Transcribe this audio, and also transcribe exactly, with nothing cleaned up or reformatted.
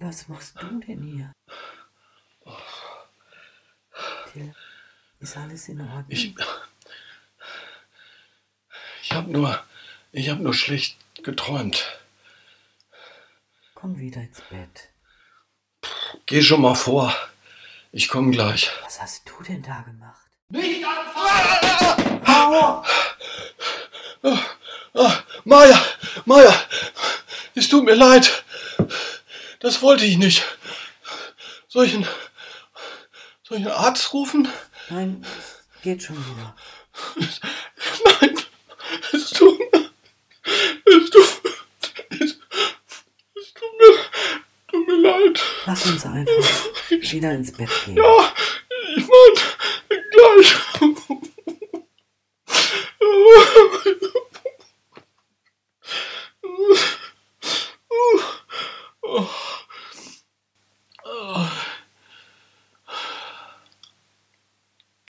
Was machst du denn hier? Till, ist alles in Ordnung? Ich, ich habe nur, ich habe nur schlecht geträumt. Komm wieder ins Bett. Geh schon mal vor. Ich komme gleich. Was hast du denn da gemacht? Nicht anfangen! Aua! Oh, oh, Maja, Maja, es tut mir leid. Das wollte ich nicht. Soll ich einen, soll ich einen Arzt rufen? Nein, es geht schon wieder. Nein, es tut mir, es tut, es, es tut mir, tut mir leid. Lass uns einfach wieder ins Bett gehen. Ja, ich meine...